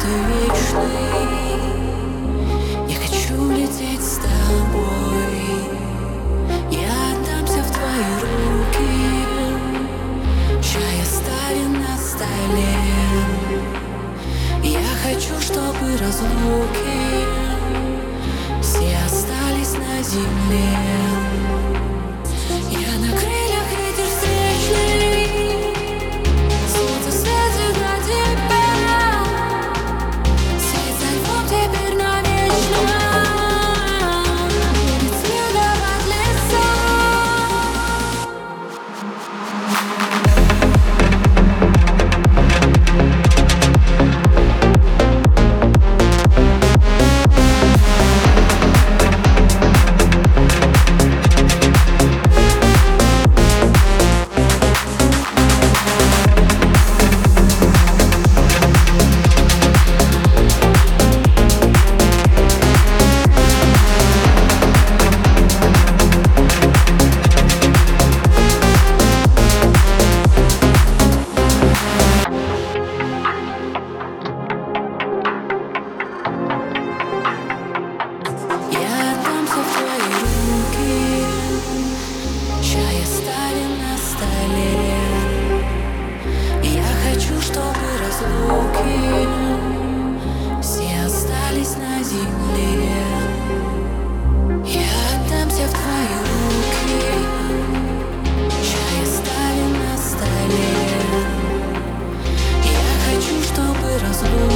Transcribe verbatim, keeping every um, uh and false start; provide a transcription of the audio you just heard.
ты вечный. Я хочу лететь с тобой. Я отдамся в твои руки. Чай оставим на столе. Я хочу, чтобы разлуки все остались на земле. Я на крыльях ветер встречный. Солнце светит на тебя. Сеть со львом теперь навечно. Будет следовать леса. Все остались на земле. Я отдамся в твои руки. Чай оставим на столе. Я хочу, чтобы разлуки